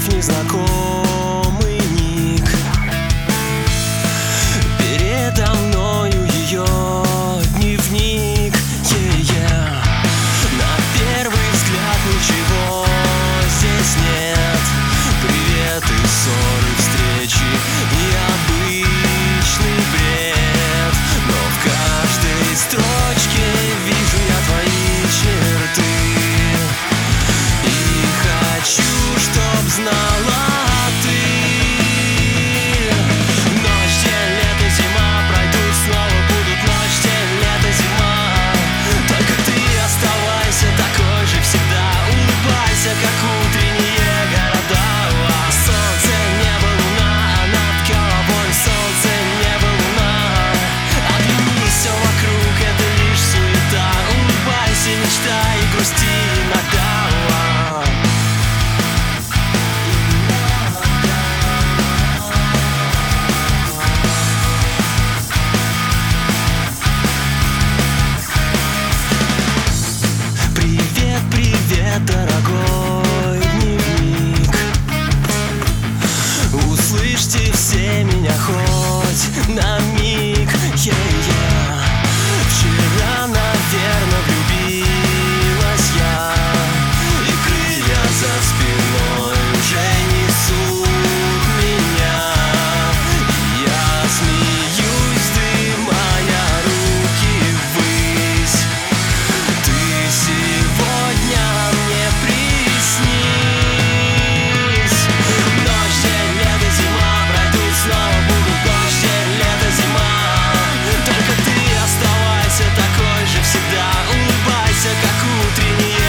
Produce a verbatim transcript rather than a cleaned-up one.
вновь незнакомый ник. Передо мною ее дневник. Yeah-yeah. На первый взгляд ничего здесь нет. Привет и ссоры, встречи и обычный бред. Но в каждой строчке вижу я твои черты. И хочу, чтоб знала ты. Ночь, день, лето, зима пройдут, снова будут ночь, день, лето, зима. Только ты оставайся такой же всегда. Улыбайся, как утренние города. А солнце, небо, луна, а над головой солнце, небо, луна. Оглянись, все вокруг это лишь суета. Улыбайся, мечтай и грусти иногда. Привет, привет, дорогой дневник. Услышьте все меня хоть на миг. Yeah-yeah. Вчера, наверное, влюбилась я, и крылья за спиной уже несут меня. Я смеюсь, вздымая руки ввысь. Ты сегодня мне приснись. Ночь, день, лето, зима пройдут, снова будут ночь, день, лето, зима. Только ты оставайся такой же всегда. Улыбайся, как утренний